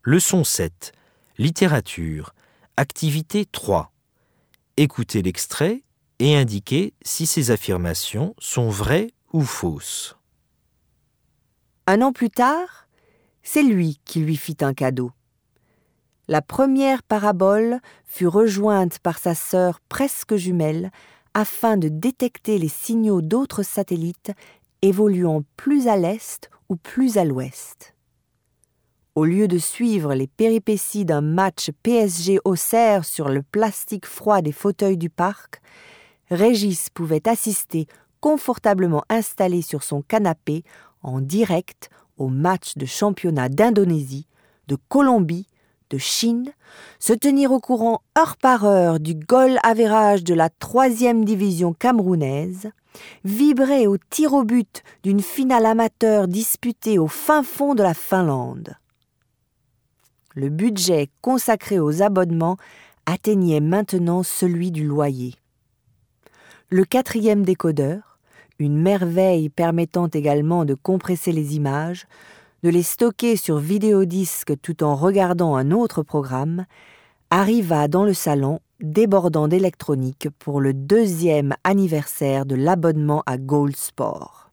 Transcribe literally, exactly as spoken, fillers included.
Leçon sept. Littérature. Activité trois. Écoutez l'extrait et indiquez si ces affirmations sont vraies ou fausses. Un an plus tard, c'est lui qui lui fit un cadeau. La première parabole fut rejointe par sa sœur presque jumelle afin de détecter les signaux d'autres satellites évoluant plus à l'est ou plus à l'ouest. Au lieu de suivre les péripéties d'un match P S G-Auxerre sur le plastique froid des fauteuils du parc, Régis pouvait assister confortablement installé sur son canapé en direct au match de championnat d'Indonésie, de Colombie, de Chine, se tenir au courant heure par heure du goal average de la troisième division camerounaise, vibrer au tir au but d'une finale amateur disputée au fin fond de la Finlande. Le budget consacré aux abonnements atteignait maintenant celui du loyer. Le quatrième décodeur, une merveille permettant également de compresser les images, de les stocker sur vidéodisque tout en regardant un autre programme, arriva dans le salon débordant d'électronique pour le deuxième anniversaire de l'abonnement à Gold Sport.